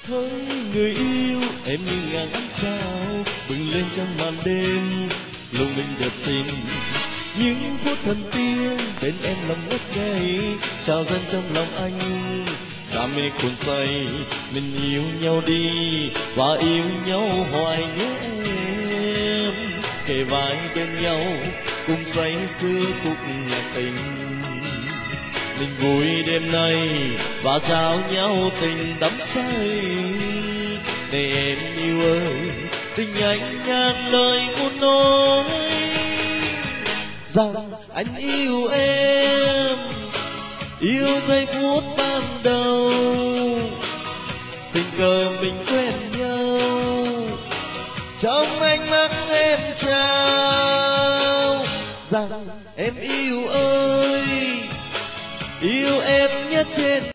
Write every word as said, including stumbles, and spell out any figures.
Hỡi người yêu em như ngàn ánh sao bừng lên trong màn đêm lung linh đẹp xinh, những phút thần tiên bên em lòng ngất ngây trào dâng trong lòng anh. Đam mê cuốn say mình yêu nhau đi và yêu nhau hoài nhé em, kề vai bên nhau cùng say sưa khúc nhạc tình. Mình vui đêm nay và trao nhau tình đắm say. Này em yêu ơi, tình anh ngàn lời muốn nói rằng anh yêu em, yêu giây phút ban đầu tình cờ mình quen nhau. Trong ánh mắt em trao rằng em yêu ơi, yêu em nhất trên